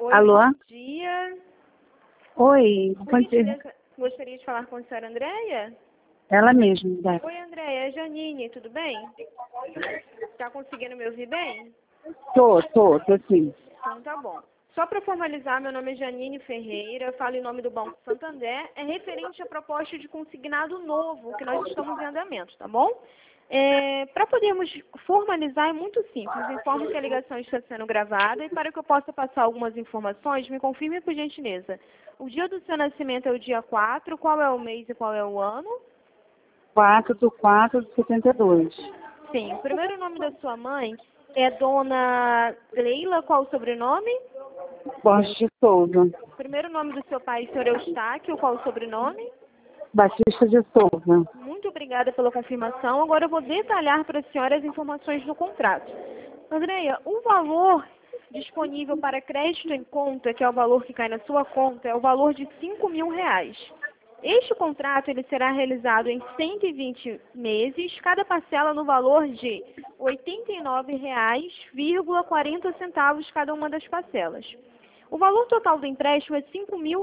Oi, Alô? bom dia. Oi, Por pode ser. gentileza, gostaria de falar com a senhora Andréia? Ela mesma, Débora. Oi, Andréia, é Janine, tudo bem? Tá conseguindo me ouvir bem? Tô sim. Então tá bom. Só para formalizar, meu nome é Janine Ferreira, falo em nome do Banco Santander, é referente à proposta de consignado novo que nós estamos em andamento, tá bom? Para podermos formalizar é muito simples, informo que a ligação está sendo gravada e para que eu possa passar algumas informações, me confirme por gentileza. O dia do seu nascimento é o dia 4, qual é o mês e qual é o ano? 4/4/72. Sim, o primeiro nome da sua mãe é Dona Leila, qual o sobrenome? Borges de Souza. O primeiro nome do seu pai, senhor Eustáquio, qual o sobrenome? Batista de Souza. Muito obrigada pela confirmação. Agora eu vou detalhar para a senhora as informações do contrato. Andréia, o valor disponível para crédito em conta, que é o valor que cai na sua conta, é o valor de R$ 5.000. Este contrato ele será realizado em 120 meses, cada parcela no valor de R$ 89,40 cada uma das parcelas. O valor total do empréstimo é R$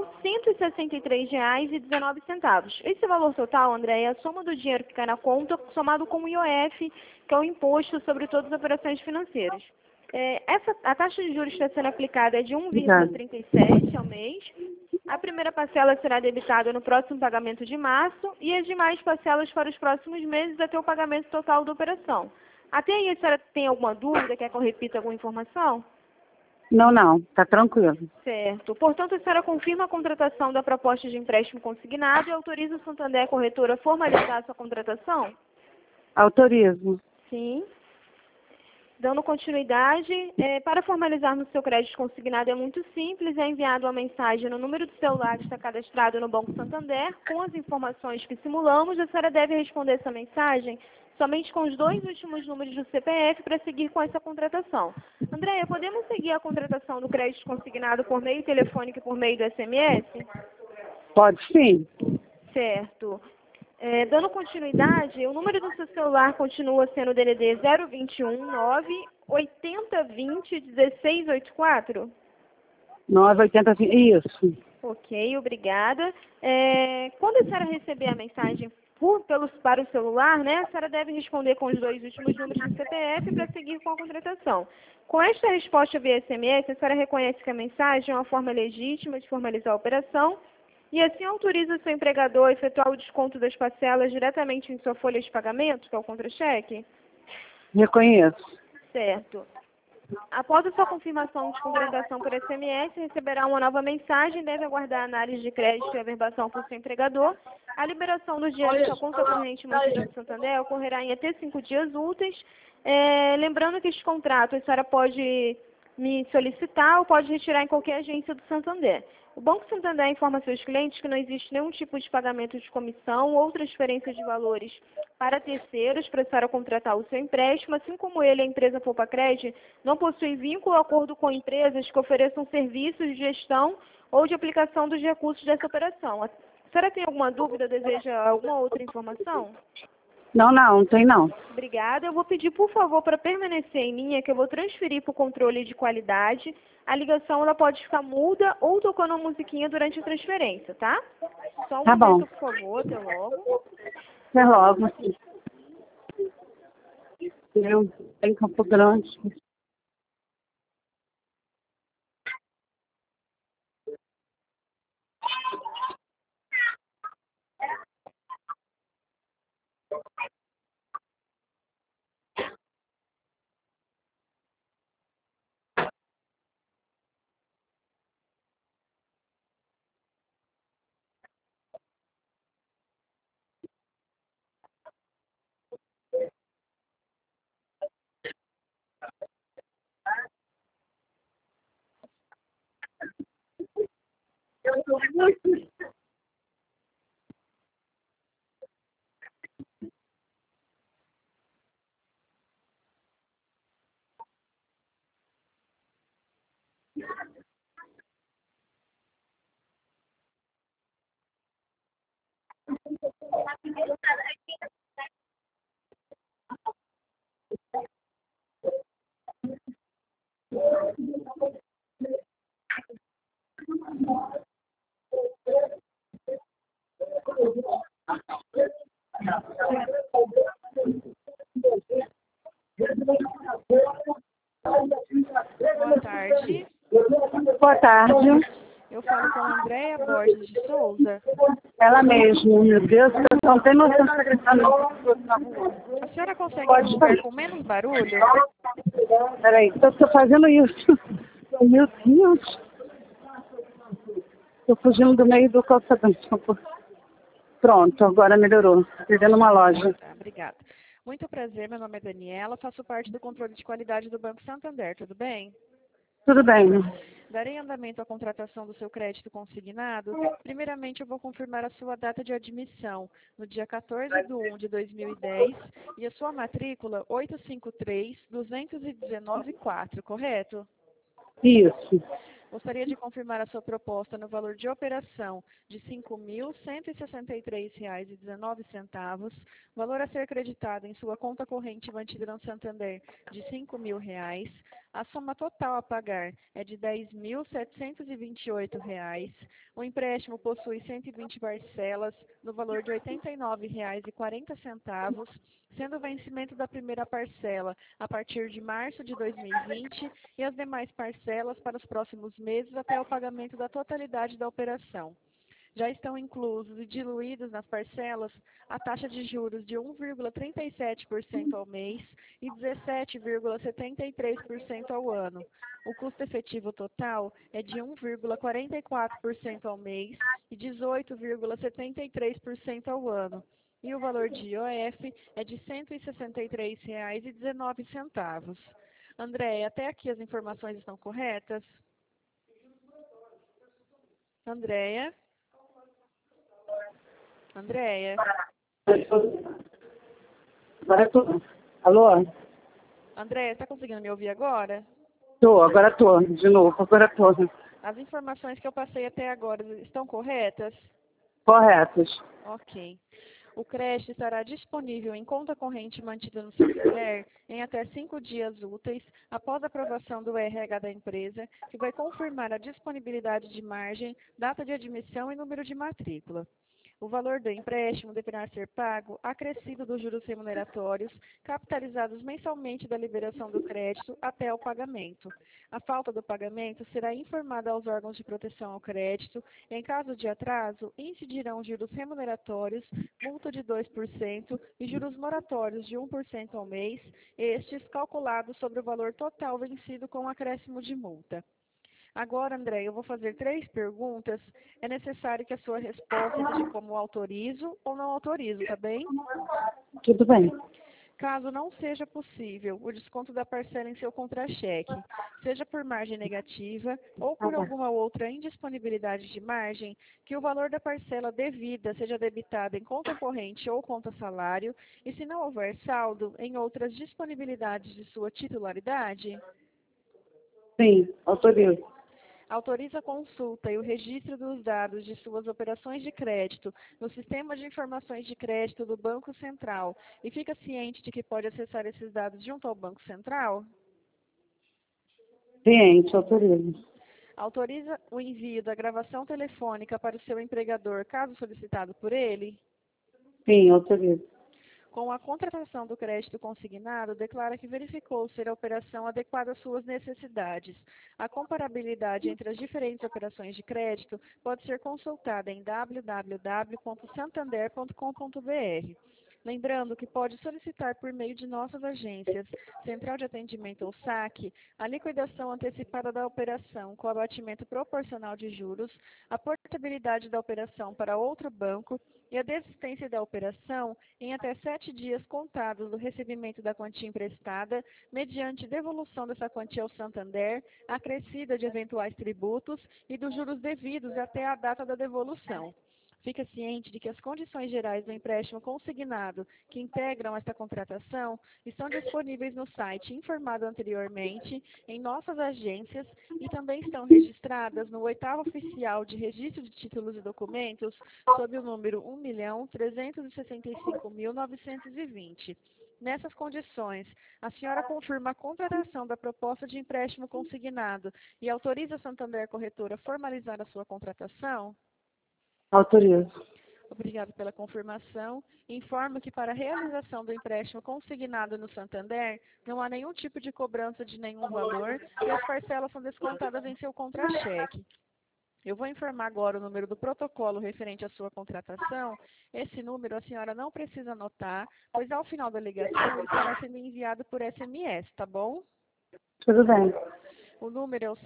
5.163,19. Esse valor total, André, é a soma do dinheiro que cai na conta, somado com o IOF, que é o Imposto sobre Todas as Operações Financeiras. A taxa de juros está sendo aplicada é de Obrigada. 1,37 ao mês. A primeira parcela será debitada no próximo pagamento de março e as demais parcelas para os próximos meses até o pagamento total da operação. Até aí, a senhora tem alguma dúvida? Quer que eu repita alguma informação? Não, tá tranquilo. Certo. Portanto, a senhora confirma a contratação da proposta de empréstimo consignado e autoriza o Santander Corretora a formalizar a sua contratação? Autorizo. Sim. Dando continuidade, para formalizarmos o seu crédito consignado é muito simples, é enviado uma mensagem no número do celular que está cadastrado no Banco Santander, com as informações que simulamos. A senhora deve responder essa mensagem somente com os 2 últimos números do CPF para seguir com essa contratação. Andréia, podemos seguir a contratação do crédito consignado por meio telefônico e por meio do SMS? Pode sim. Certo. Dando continuidade, o número do seu celular continua sendo o DDD 021 9 8020 1684? 9,85. Isso. Ok, obrigada. Quando a senhora receber a mensagem para o celular, né, a senhora deve responder com os 2 últimos números do CPF para seguir com a contratação. Com esta resposta via SMS, a senhora reconhece que a mensagem é uma forma legítima de formalizar a operação e assim autoriza o seu empregador a efetuar o desconto das parcelas diretamente em sua folha de pagamento, que é o contra-cheque? Reconheço. Certo. Após a sua confirmação de contratação por SMS, receberá uma nova mensagem e deve aguardar a análise de crédito e averbação por seu empregador. A liberação do dinheiro em sua conta corrente mantida no Santander ocorrerá em até 5 dias úteis. Lembrando que este contrato a senhora pode me solicitar ou pode retirar em qualquer agência do Santander. O Banco Santander informa seus clientes que não existe nenhum tipo de pagamento de comissão ou transferência de valores para terceiros para contratar o seu empréstimo, assim como ele, a empresa Poupa Crédito, não possui vínculo ou acordo com empresas que ofereçam serviços de gestão ou de aplicação dos recursos dessa operação. A senhora tem alguma dúvida, deseja alguma outra informação? Não tem não. Obrigada. Eu vou pedir, por favor, para permanecer em linha, que eu vou transferir para o controle de qualidade. A ligação ela pode ficar muda ou tocando uma musiquinha durante a transferência, tá? Só um Tá bom. momento, por favor. Até logo. Até logo. Eu em Campo Grande. tarde. Boa tarde. Eu falo com a Andréia Borges de Souza. Ela mesma, meu Deus, eu não tenho noção de secretária. A senhora consegue Pode me ouvir falar. com menos barulho? Peraí, eu tô fazendo isso. Meu Deus. Tô fugindo do meio do calçadão. Pronto, agora melhorou. Perdendo uma loja. Tá, obrigada. Muito prazer, meu nome é Daniela, faço parte do controle de qualidade do Banco Santander, tudo bem? Tudo bem. Darei andamento à contratação do seu crédito consignado. Primeiramente, eu vou confirmar a sua data de admissão, no dia 14/1/2010, e a sua matrícula 853-219-4, correto? Isso. Gostaria de confirmar a sua proposta no valor de operação de R$ 5.163,19, valor a ser creditado em sua conta corrente mantida no Santander de R$ 5.000. A soma total a pagar é de R$ 10.728. O empréstimo possui 120 parcelas no valor de R$ 89,40, sendo o vencimento da primeira parcela a partir de março de 2020 e as demais parcelas para os próximos meses até o pagamento da totalidade da operação. Já estão inclusos e diluídos nas parcelas a taxa de juros de 1,37% ao mês e 17,73% ao ano. O custo efetivo total é de 1,44% ao mês e 18,73% ao ano. E o valor de IOF é de R$ 163,19. Andréia, até aqui as informações estão corretas? Andréia? Andréia? Agora tô. Alô? Andréia, está conseguindo me ouvir agora? Agora tô. De novo, agora tô. As informações que eu passei até agora estão corretas? Corretos. Ok. O crédito estará disponível em conta corrente mantida no Santander em até 5 dias úteis após a aprovação do RH da empresa, que vai confirmar a disponibilidade de margem, data de admissão e número de matrícula. O valor do empréstimo deverá ser pago acrescido dos juros remuneratórios, capitalizados mensalmente da liberação do crédito até o pagamento. A falta do pagamento será informada aos órgãos de proteção ao crédito. Em caso de atraso, incidirão juros remuneratórios, multa de 2% e juros moratórios de 1% ao mês, estes calculados sobre o valor total vencido com acréscimo de multa. Agora, André, eu vou fazer 3 perguntas. É necessário que a sua resposta seja como autorizo ou não autorizo, tá bem? Tudo bem. Caso não seja possível o desconto da parcela em seu contra-cheque, seja por margem negativa ou por alguma outra indisponibilidade de margem, que o valor da parcela devida seja debitado em conta corrente ou conta salário, e se não houver saldo, em outras disponibilidades de sua titularidade? Sim, autorizo. Autoriza a consulta e o registro dos dados de suas operações de crédito no Sistema de Informações de Crédito do Banco Central e fica ciente de que pode acessar esses dados junto ao Banco Central? Ciente, autorizo. Autoriza o envio da gravação telefônica para o seu empregador, caso solicitado por ele? Sim, autorizo. Com a contratação do crédito consignado, declara que verificou ser a operação adequada às suas necessidades. A comparabilidade entre as diferentes operações de crédito pode ser consultada em www.santander.com.br. Lembrando que pode solicitar por meio de nossas agências, Central de Atendimento ou SAC, a liquidação antecipada da operação com abatimento proporcional de juros, a portabilidade da operação para outro banco e a desistência da operação em até 7 dias contados do recebimento da quantia emprestada, mediante devolução dessa quantia ao Santander, acrescida de eventuais tributos e dos juros devidos até a data da devolução. Fica ciente de que as condições gerais do empréstimo consignado que integram esta contratação estão disponíveis no site informado anteriormente, em nossas agências e também estão registradas no 8º Oficial de Registro de Títulos e Documentos, sob o número 1.365.920. Nessas condições, a senhora confirma a contratação da proposta de empréstimo consignado e autoriza a Santander Corretora a formalizar a sua contratação? Autorizo. Obrigado pela confirmação. Informo que para a realização do empréstimo consignado no Santander, não há nenhum tipo de cobrança de nenhum valor e as parcelas são descontadas em seu contra-cheque. Eu vou informar agora o número do protocolo referente à sua contratação. Esse número a senhora não precisa anotar, pois ao final da ligação ele estará sendo enviado por SMS, tá bom? Tudo bem. O número é o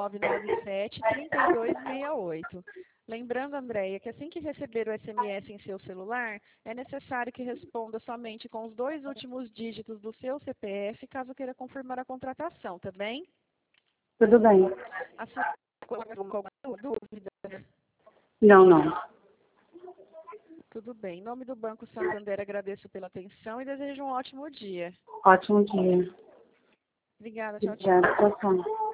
7997-3268. Lembrando, Andréia, que assim que receber o SMS em seu celular, é necessário que responda somente com os 2 últimos dígitos do seu CPF, caso queira confirmar a contratação, tá bem? Tudo bem. A senhora ficou com alguma dúvida? Não, não. Tudo bem. Em nome do Banco Santander, agradeço pela atenção e desejo um ótimo dia. Ótimo dia. Obrigada, tchau, tchau. Obrigada, tchau, tchau.